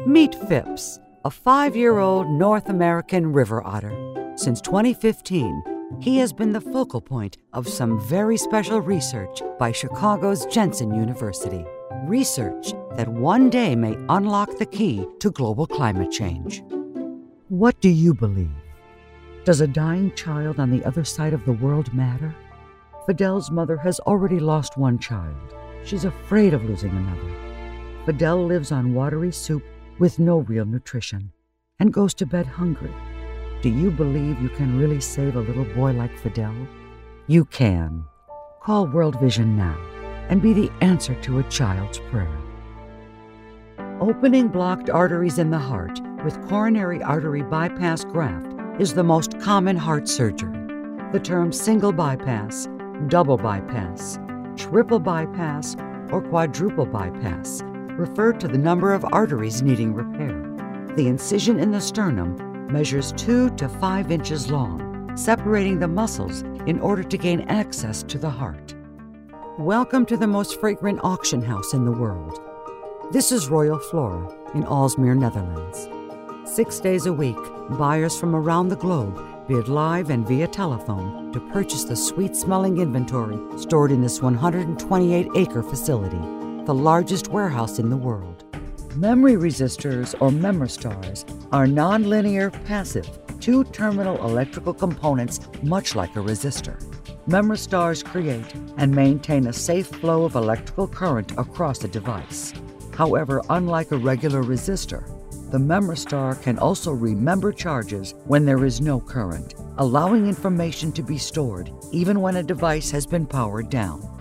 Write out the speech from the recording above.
Meet Phipps, a 5-year-old North American river otter. Since 2015, he has been the focal point of some very special research by Chicago's Jensen University. Research that one day may unlock the key to global climate change. What do you believe? Does a dying child on the other side of the world matter? Fidel's mother has already lost one child. She's afraid of losing another. Fidel lives on watery soup with no real nutrition and goes to bed hungry. Do you believe you can really save a little boy like Fidel? You can. Call World Vision now and be the answer to a child's prayer. Opening blocked arteries in the heart with coronary artery bypass graft is the most common heart surgery. The terms single bypass, double bypass, triple bypass, or quadruple bypass refer to the number of arteries needing repair. The incision in the sternum measures 2 to 5 inches long, separating the muscles in order to gain access to the heart. Welcome to the most fragrant auction house in the world. This is Royal Flora in Aalsmeer, Netherlands. 6 days a week, buyers from around the globe bid live and via telephone to purchase the sweet-smelling inventory stored in this 128-acre facility, the largest warehouse in the world. Memory resistors, or memristars, are nonlinear, passive, 2-terminal electrical components much like a resistor. Memristars create and maintain a safe flow of electrical current across a device. However, unlike a regular resistor, the memristor can also remember charges when there is no current, allowing information to be stored even when a device has been powered down.